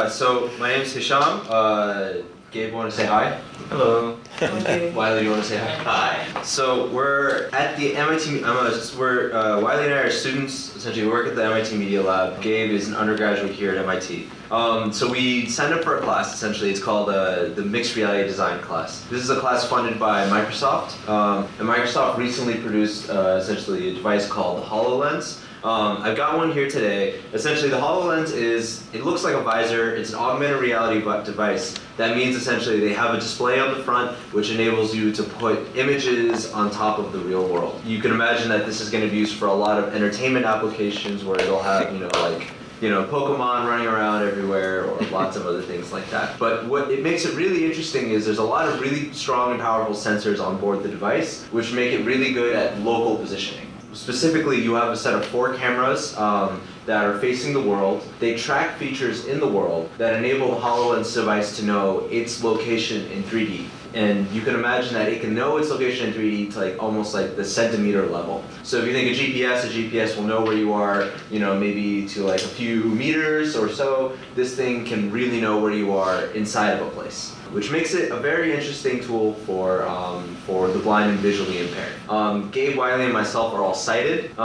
So my name is Hisham. Gabe, want to say hi? Hello. Wiley, you want to say hi? Hi. So we're at the MIT. Wiley and I are students. Essentially, we work at the MIT Media Lab. Gabe is an undergraduate here at MIT. So we signed up for a class. Essentially, it's called the Mixed Reality Design class. This is a class funded by Microsoft. And Microsoft recently produced essentially a device called HoloLens. I've got one here today. Essentially, the HoloLens it looks like a visor. It's an augmented reality device. That means essentially they have a display on the front which enables you to put images on top of the real world. You can imagine that this is going to be used for a lot of entertainment applications where it'll have, Pokemon running around everywhere or lots of other things like that. But what it makes it really interesting is there's a lot of really strong and powerful sensors on board the device which make it really good at local positioning. Specifically, you have a set of 4 cameras that are facing the world. They track features in the world that enable the HoloLens device to know its location in 3D. And you can imagine that it can know its location in 3D to almost like the centimeter level. So if you think a GPS will know where you are, maybe to a few meters or so. This thing can really know where you are inside of a place, which makes it a very interesting tool for the blind and visually impaired. Gabe, Wiley, and myself are all sighted,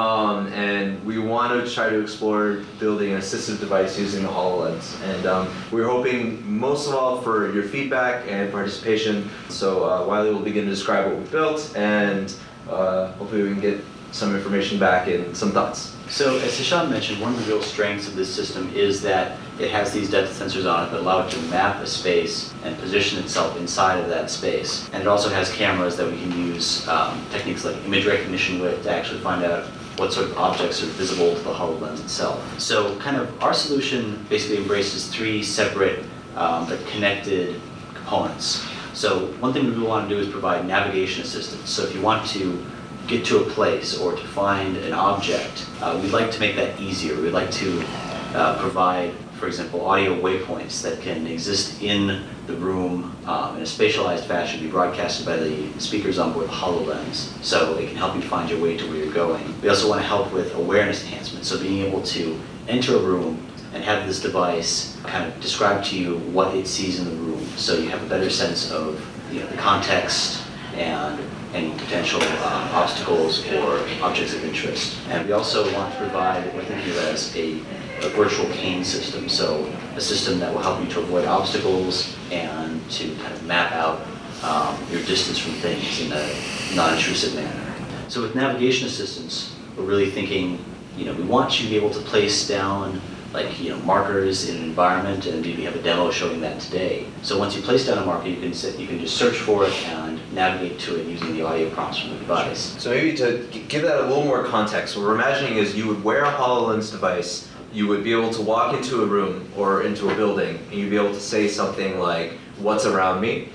and we want to try to explore building an assistive device using the HoloLens. And we're hoping most of all for your feedback and participation. So Wiley will begin to describe what we built, and hopefully we can get some information back and some thoughts. So as Hisham mentioned, one of the real strengths of this system is that it has these depth sensors on it that allow it to map a space and position itself inside of that space. And it also has cameras that we can use techniques like image recognition with to actually find out what sort of objects are visible to the HoloLens itself. So kind of our solution basically embraces 3 separate but connected components. So one thing we really want to do is provide navigation assistance. So if you want to get to a place or to find an object, we'd like to make that easier. We'd like to provide, for example, audio waypoints that can exist in the room in a spatialized fashion, be broadcasted by the speakers on board the HoloLens, so it can help you find your way to where you're going. We also want to help with awareness enhancement, so being able to enter a room and have this device kind of describe to you what it sees in the room, so you have a better sense of the context and any potential obstacles or objects of interest. And we also want to provide what we're thinking of as a virtual cane system, so a system that will help you to avoid obstacles and to kind of map out your distance from things in a non-intrusive manner. So with navigation assistance, we're really thinking, we want you to be able to place down markers in an environment, and we have a demo showing that today. So once you place down a marker, you can just search for it and navigate to it using the audio prompts from the device. So maybe to give that a little more context, what we're imagining is you would wear a HoloLens device, you would be able to walk into a room or into a building, and you'd be able to say something like, "What's around me?"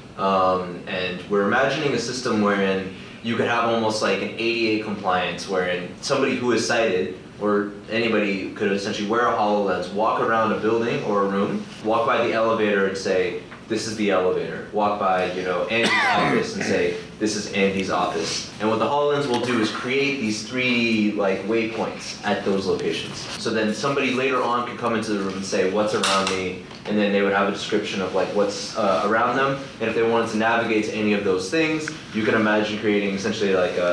And we're imagining a system wherein you could have almost like an ADA compliance, wherein somebody who is sighted or anybody could essentially wear a HoloLens, walk around a building or a room, walk by the elevator and say, "This is the elevator." Walk by, Andy's office and say, "This is Andy's office." And what the HoloLens will do is create these 3 waypoints at those locations. So then somebody later on could come into the room and say, "What's around me?" And then they would have a description of what's around them. And if they wanted to navigate to any of those things, you can imagine creating essentially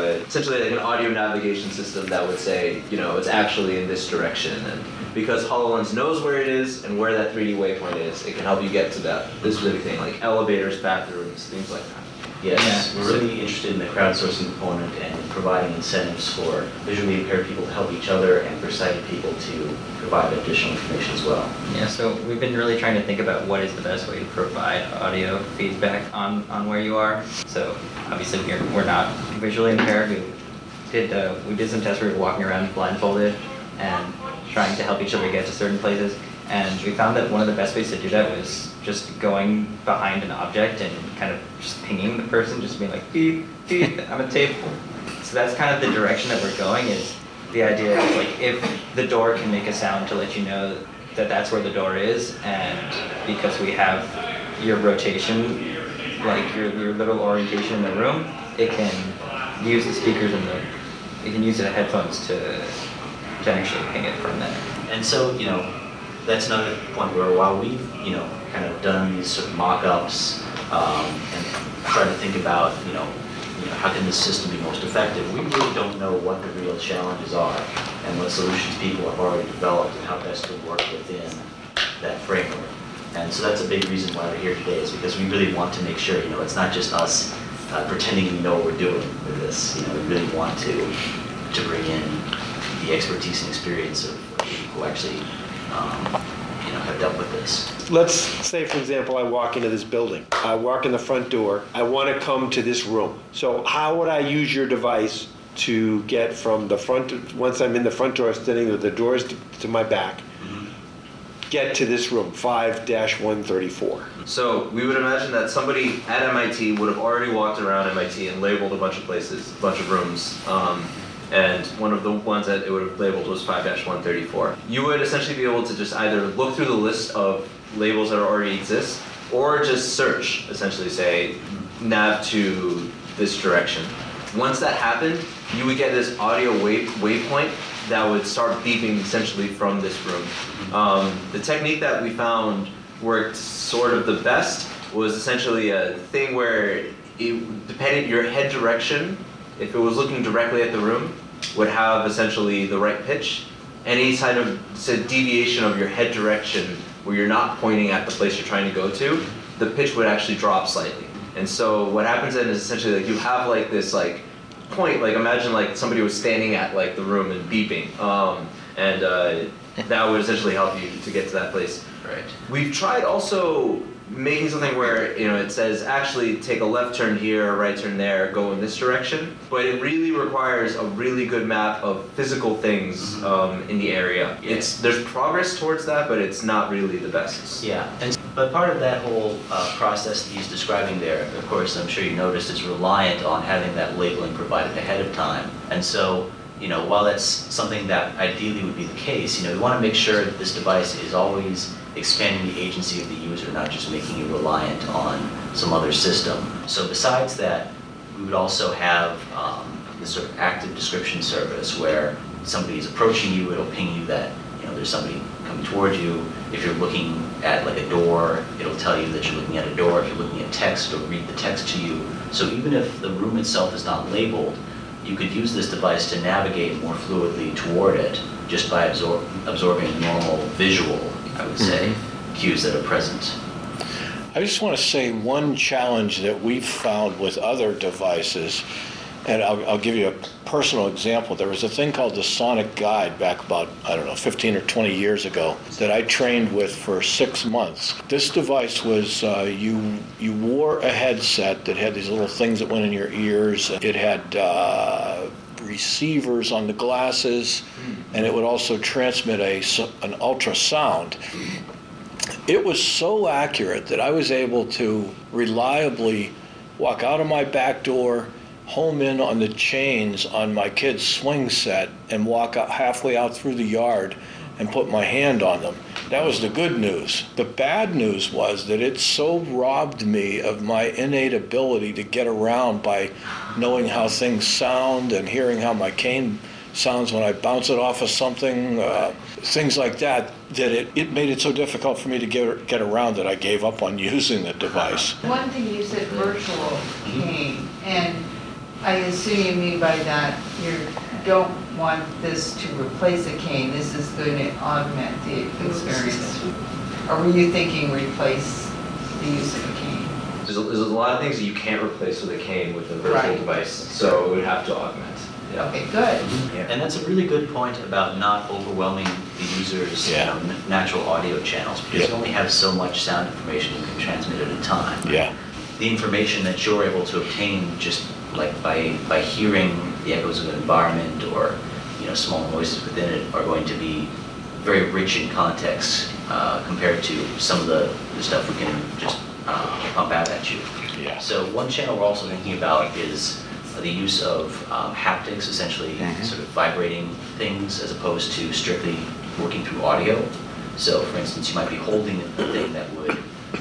an audio navigation system that would say, it's actually in this direction. And because HoloLens knows where it is and where that 3D waypoint is, it can help you get to this specific thing, like elevators, bathrooms, things like that. Yes, we're really interested in the crowdsourcing component and providing incentives for visually impaired people to help each other and for sighted people to provide additional information as well. Yeah, so we've been really trying to think about what is the best way to provide audio feedback on where you are. So obviously we're not visually impaired. We did some tests where we were walking around blindfolded and trying to help each other get to certain places. And we found that one of the best ways to do that was just going behind an object and kind of just pinging the person, just being like, "Beep, beep, I'm a table." So that's kind of the direction that we're going, is the idea of if the door can make a sound to let you know that that's where the door is, and because we have your rotation, your little orientation in the room, it can use the speakers it can use the headphones to actually ping it from there. And so, that's another point where while we've, kind of done these sort of mock-ups and tried to think about, how can this system be most effective, we really don't know what the real challenges are and what solutions people have already developed and how best to work within that framework. And so that's a big reason why we're here today, is because we really want to make sure, it's not just us pretending we know what we're doing with this. We really want to bring in the expertise and experience of people who actually, have dealt with this. Let's say, for example, I walk into this building. I walk in the front door. I want to come to this room. So how would I use your device to get from the front, once I'm in the front door, standing with the doors to my back, get to this room, 5-134? So we would imagine that somebody at MIT would have already walked around MIT and labeled a bunch of places, a bunch of rooms. And one of the ones that it would have labeled was 5-134. You would essentially be able to just either look through the list of labels that already exist, or just search, essentially say, nav to this direction. Once that happened, you would get this audio waypoint that would start beeping essentially from this room. The technique that we found worked sort of the best was essentially a thing where, depending your head direction, if it was looking directly at the room, would have essentially the right pitch. Any kind of deviation of your head direction where you're not pointing at the place you're trying to go to, the pitch would actually drop slightly. And so what happens then is essentially like you have like this like point, like imagine like somebody was standing at like the room and beeping, and that would essentially help you to get to that place. Right. We've tried also making something where it says actually take a left turn here, a right turn there, go in this direction, but it really requires a really good map of physical things in the area. Yeah. There's progress towards that, but it's not really the best. Yeah, but part of that whole process that he's describing there, of course, I'm sure you noticed, is reliant on having that labeling provided ahead of time. And so, while that's something that ideally would be the case, we want to make sure that this device is always expanding the agency of the user, not just making you reliant on some other system. So besides that, we would also have this sort of active description service where somebody is approaching you, it'll ping you that there's somebody coming toward you. If you're looking at like a door, it'll tell you that you're looking at a door. If you're looking at text, it'll read the text to you. So even if the room itself is not labeled, you could use this device to navigate more fluidly toward it just by absorbing normal visual, I would say, cues that are present. I just want to say one challenge that we've found with other devices, and I'll give you a personal example. There was a thing called the Sonic Guide back about, 15 or 20 years ago that I trained with for 6 months. This device was, you wore a headset that had these little things that went in your ears. It had receivers on the glasses, and it would also transmit an ultrasound. It was so accurate that I was able to reliably walk out of my back door, home in on the chains on my kid's swing set, and walk out halfway out through the yard and put my hand on them. That was the good news. The bad news was that it so robbed me of my innate ability to get around by knowing how things sound and hearing how my cane sounds when I bounce it off of something, things like that, that it made it so difficult for me to get around that I gave up on using the device. One thing you said virtual cane, and I assume you mean by that you don't want this to replace a cane. This is going to augment the experience. Or were you thinking replace the use of a cane? There's a lot of things that you can't replace with a cane with a virtual device, so it would have to augment. Yeah. Okay, good. Yeah. And that's a really good point about not overwhelming the user's natural audio channels, because you only have so much sound information you can transmit at a time. Yeah. The information that you're able to obtain just like by hearing the echoes of an environment or small noises within it are going to be very rich in context compared to some of the stuff we can just pump out at you. Yeah. So one channel we're also thinking about is the use of haptics, essentially sort of vibrating things as opposed to strictly working through audio. So for instance, you might be holding a thing that would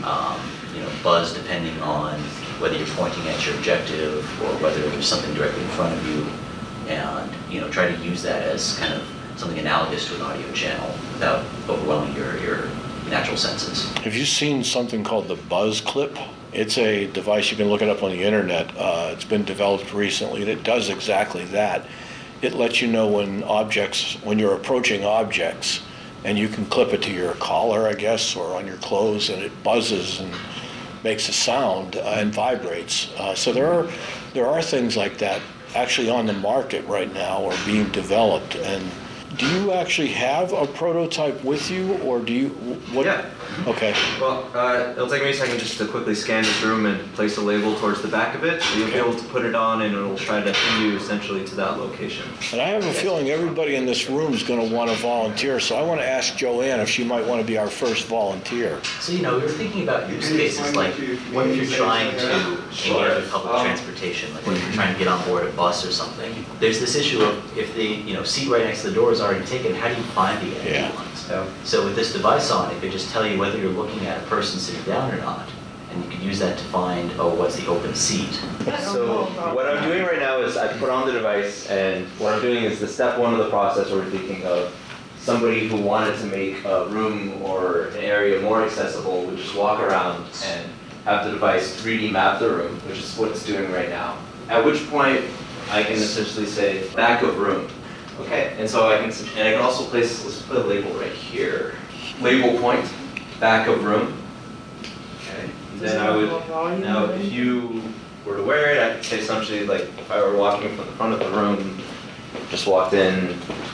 buzz depending on whether you're pointing at your objective or whether there's something directly in front of you, and try to use that as kind of something analogous to an audio channel. without overwhelming your natural senses. Have you seen something called the Buzz Clip? It's a device, you can look it up on the internet. It's been developed recently that does exactly that. It lets you know when you're approaching objects, and you can clip it to your collar, I guess, or on your clothes, and it buzzes and makes a sound and vibrates. So there are things like that actually on the market right now or being developed. And do you actually have a prototype with you, or do you? What? Yeah. Okay. Well, it'll take me a second just to quickly scan this room and place a label towards the back of it. So you'll be able to put it on, and it'll try to pin you essentially to that location. And I have a feeling everybody in this room is going to want to volunteer, so I want to ask Joanne if she might want to be our first volunteer. So, we were thinking about use cases, like what if you're trying to engage with public transportation, like what if you're trying to get on board a bus or something. There's this issue of if the seat right next to the door is already taken, how do you find the empty ones? So with this device on, it could just tell you whether you're looking at a person sitting down or not, and you can use that to find, what's the open seat. So what I'm doing right now is I put on the device, and what I'm doing is the step one of the process we're thinking of. Somebody who wanted to make a room or an area more accessible would just walk around and have the device 3D map the room, which is what it's doing right now. At which point I can essentially say back of room. Okay, and so I can also place, let's put a label right here. Label point, back of room. Okay, then I would, now if you were to wear it, I could say essentially like if I were walking from the front of the room, just walked in,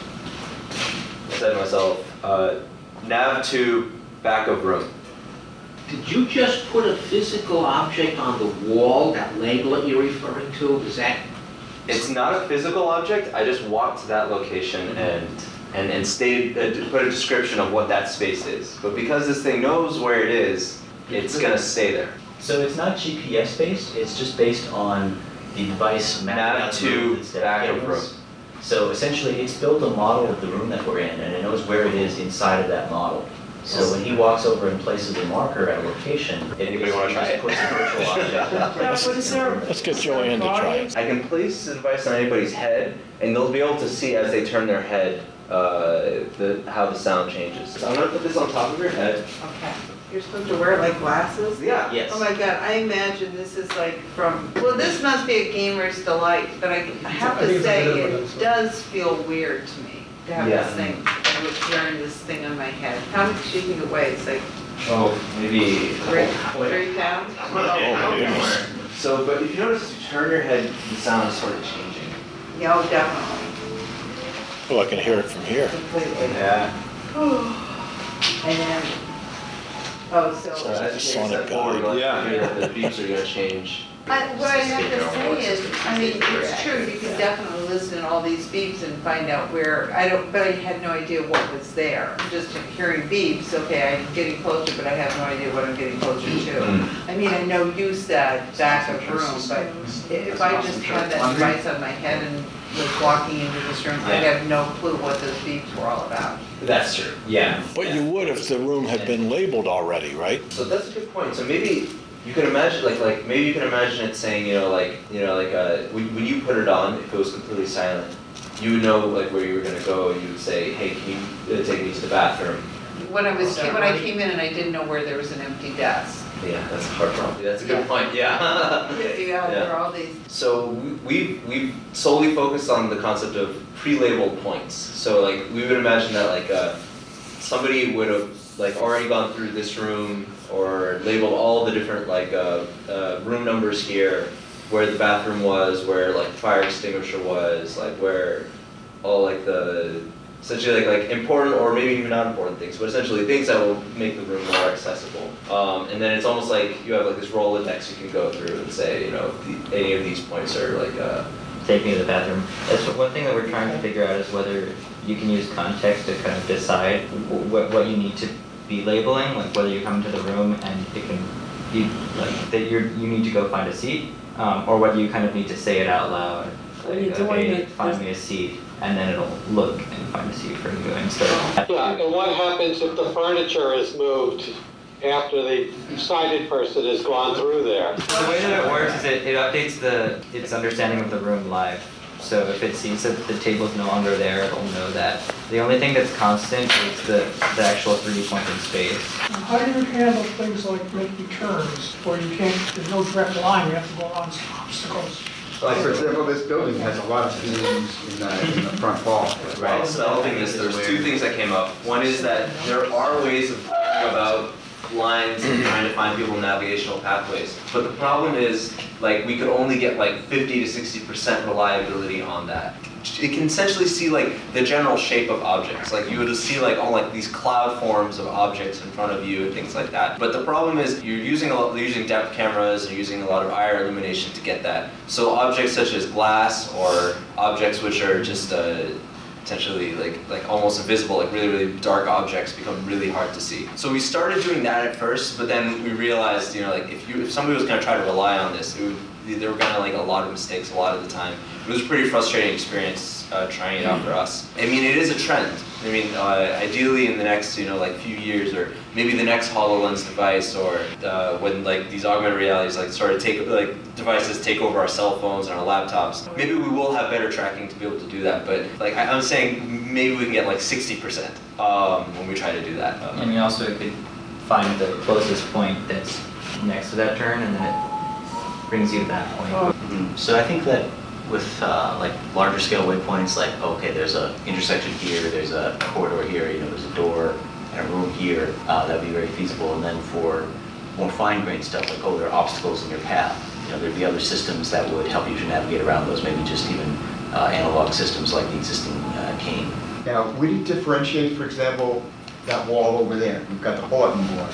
said to myself, nav to back of room. Did you just put a physical object on the wall, that label that you're referring to? Is that? It's not a physical object, I just walked to that location and stated, put a description of what that space is. But because this thing knows where it is, it's gonna stay there. So it's not GPS based, it's just based on the device Nav to back of room. So essentially, it's built a model of the room that we're in, and it knows where it is inside of that model. So when he walks over and places a marker at a location, Anybody wanna try it? puts a virtual object. Let's get Joanne to try it. I can place the device on anybody's head, and they'll be able to see as they turn their head how the sound changes. So I'm gonna put this on top of your head. Okay. You're supposed to wear it like glasses? Yeah. Yes. Oh my God, I imagine this is like well, this must be a gamer's delight, but I have to say, it does feel weird to me to have Yeah. this thing, I was wearing this thing on my head. How much do you think it weighs? Like Oh, maybe. 3 pounds? Oh, goodness. So, but if you notice, as you turn your head, the sound is sort of changing. Yeah, oh, definitely. Oh, I can hear it from here. Completely. Yeah. And then, oh, So so. Sounds like a as you sonic step forward, guide. Yeah. the beeps are gonna change. What I have to say is, I mean, it's true, you can definitely listen to all these beeps and find out where, but I had no idea what was there. Just hearing beeps, okay, I'm getting closer, but I have no idea what I'm getting closer to. I mean, I know you said back of room, but if I just had that device on my head and was walking into this room, I'd have no clue what those beeps were all about. That's true. Yeah. But you would if the room had been labeled already, right? So that's a good point. So maybe you can imagine, maybe you can imagine it saying, when you put it on, if it was completely silent, you would know like where you were gonna go, and you would say, hey, can you take me to the bathroom? When I came in and I didn't know where there was an empty desk. Yeah, that's a hard problem. That's a good point. Yeah. Yeah, there are all these. So we've solely focused on the concept of pre-labeled points. So like we would imagine that somebody would have already gone through this room or labeled all the different room numbers here, where the bathroom was, where the fire extinguisher was, where all the essentially important or maybe even not important things, but essentially things that will make the room more accessible. And then it's almost like you have this Rolodex you can go through and say, any of these points are Take me to the bathroom. That's one thing that we're trying to figure out is whether you can use context to kind of decide what you need to be labeling, whether you come to the room and it can be that you need to go find a seat, or whether you kind of need to say it out loud. Okay, find me a seat, and then it'll look and find a seat for you instead of... Yeah, and what happens if the furniture is moved after the sighted person has gone through there? The way that it works is it updates its understanding of the room live. So if it sees that the table's no longer there, it'll know that The only thing that's constant is the actual 3D point in space. How do you handle things like making turns where you can't, there's no direct line, you have to go around some obstacles? Like, for example, this building has a lot of views in the front hall. Right, so developing this, there's two things that came up. One is that there are ways of thinking about lines and trying to find people navigational pathways. But the problem is, like, we could only get like 50 to 60% reliability on that. It can essentially see like the general shape of objects. Like you would see like all like these cloud forms of objects in front of you and things like that. But the problem is you're using depth cameras and using a lot of IR illumination to get that. So objects such as glass or objects which are just potentially like almost invisible, like really dark objects become really hard to see. So we started doing that at first, but then we realized, you know, like if somebody was going to try to rely on this, there were kind of like a lot of mistakes a lot of the time. It was a pretty frustrating experience trying it out for us. I mean, it is a trend. I mean, ideally in the next, you know, like few years, or maybe the next HoloLens device, or when like these augmented realities like start to devices take over our cell phones and our laptops, maybe we will have better tracking to be able to do that. But like I'm saying, maybe we can get like 60% when we try to do that. And you also could find the closest point that's next to that turn, and then it brings you to that point. So I think that with like larger scale waypoints, like okay, there's a intersection here, there's a corridor here, you know, there's a door and a room here, that would be very feasible. And then for more fine-grained stuff, like oh, there are obstacles in your path, you know, there'd be other systems that would help you to navigate around those, maybe just even analog systems like the existing cane. Now, would you differentiate, for example, that wall over there? We've got the bulletin board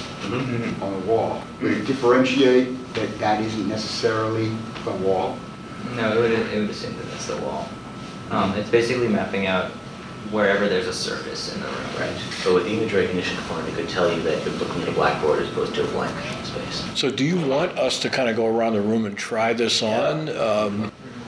on the wall. Would you differentiate that that isn't necessarily the wall? No, it would assume that that's the wall. It's basically mapping out wherever there's a surface in the room. Right. So with the image recognition component, it could tell you that you're looking at a blackboard as opposed to a blank space. So do you want us to kind of go around the room and try this on?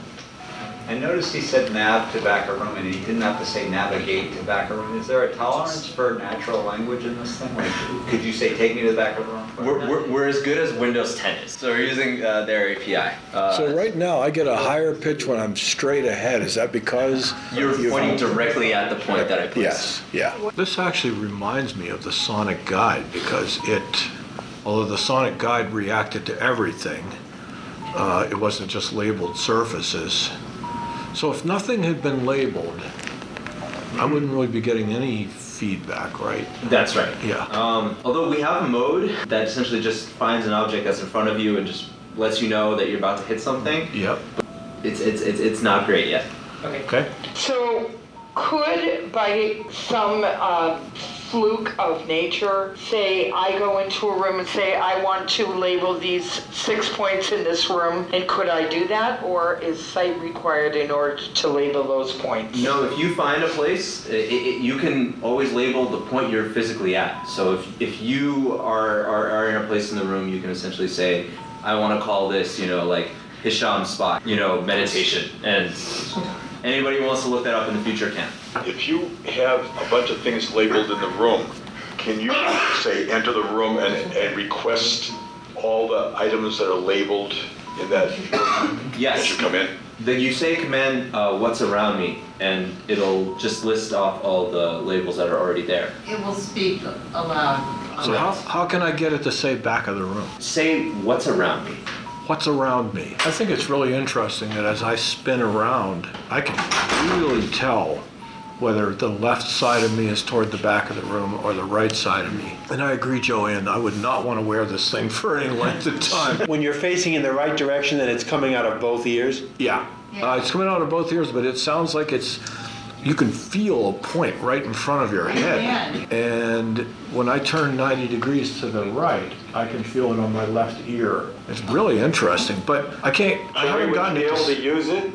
I noticed he said nav to back a room, and he didn't have to say navigate to back a room. Is there a tolerance for natural language in this thing? Like, could you say take me to the back of the room? We're as good as Windows 10 is. So we're using their API. So right now I get a higher pitch when I'm straight ahead. Is that because you're pointing directly at the point that I placed? Yes, yeah. This actually reminds me of the Sonic Guide, because although the Sonic Guide reacted to everything, it wasn't just labeled surfaces. So if nothing had been labeled, I wouldn't really be getting any feedback, right? That's right. Yeah. Although we have a mode that essentially just finds an object that's in front of you and just lets you know that you're about to hit something. Yep. It's not great yet. Okay. So could, by some fluke of nature, say I go into a room and say I want to label these 6 points in this room, and could I do that, or is sight required in order to label those points? No, if you find a place, you can always label the point you're physically at. So if you are in a place in the room, you can essentially say, I want to call this, you know, like Hisham's spot, you know, meditation, and anybody who wants to look that up in the future can. If you have a bunch of things labeled in the room, can you say enter the room and request all the items that are labeled in that room yes. as you come in? You say command what's around me, and it'll just list off all the labels that are already there. It will speak aloud. So how can I get it to say back of the room? Say what's around me. What's around me? I think it's really interesting that as I spin around, I can really tell whether the left side of me is toward the back of the room or the right side of me. And I agree, Joanne, I would not want to wear this thing for any length of time. When you're facing in the right direction and it's coming out of both ears? Yeah. It's coming out of both ears, but it sounds like you can feel a point right in front of your head. And when I turn 90 degrees to the right, I can feel it on my left ear. It's really interesting, but I haven't gotten it. Would you be able to use it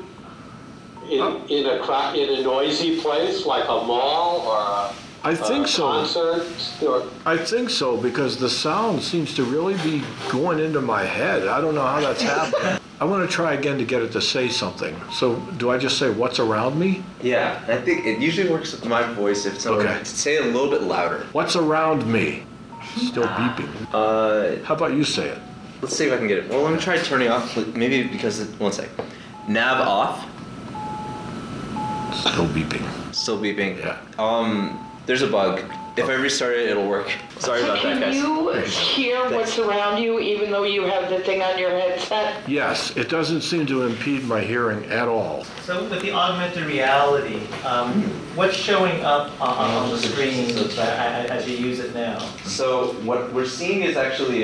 in a noisy place like a mall or a concert? I think so, because the sound seems to really be going into my head. I don't know how that's happening. I want to try again to get it to say something. So do I just say what's around me? Yeah, I think it usually works with my voice if someone say it a little bit louder. What's around me? Still beeping. How about you say it? Let's see if I can get it. Well, let me try turning off, maybe because one sec. Nav off. Still beeping. Still beeping. Yeah. There's a bug. If I restart it, it'll work. Sorry about that, guys. Can you hear what's around you even though you have the thing on your headset? Yes, it doesn't seem to impede my hearing at all. So with the augmented reality, what's showing up on the screen as you use it now? So what we're seeing is actually,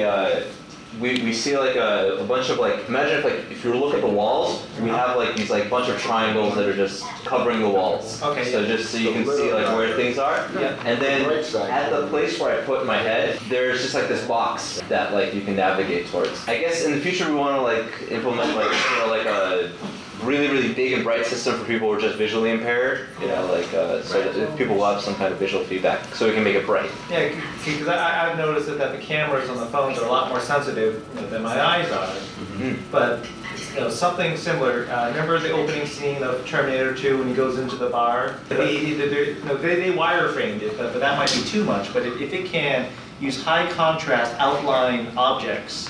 we see like a bunch of like, imagine if you look at the walls, we have like these like bunch of triangles that are just covering the walls. Okay. So just so you can see like where things are. Yeah. And then at the place where I put my head, there's just like this box that like you can navigate towards. I guess in the future we want to like implement like like a really, really big and bright system for people who are just visually impaired, like so that if people will have some kind of visual feedback, so we can make it bright. Yeah, because I've noticed that the cameras on the phones are a lot more sensitive than my eyes are. Mm-hmm. But something similar. Remember the opening scene of Terminator 2 when he goes into the bar? They wireframed it, but that might be too much. But if it can use high contrast outline objects,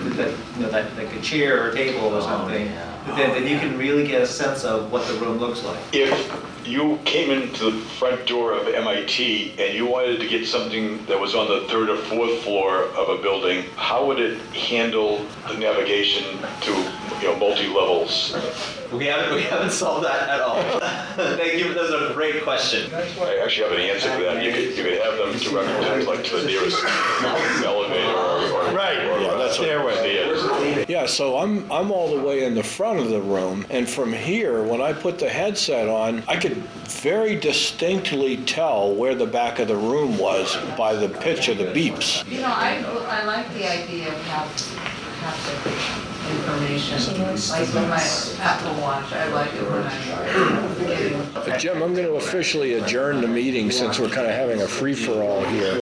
like a chair or a table or something, then you can really get a sense of what the room looks like. If you came into the front door of MIT and you wanted to get something that was on the 3rd or 4th floor of a building, how would it handle the navigation to multi-levels? We haven't solved that at all. Thank you. That's a great question. I actually have an answer to that. You could have them direct like to the nearest elevator or Right. Yeah, that's stairway. Yeah, so I'm all the way in the front of the room, and from here, when I put the headset on, I could very distinctly tell where the back of the room was by the pitch of the beeps. I like the idea of haptic information. Like with my Apple Watch, I like it when I'm getting... Jim, I'm going to officially adjourn the meeting since we're kind of having a free-for-all here.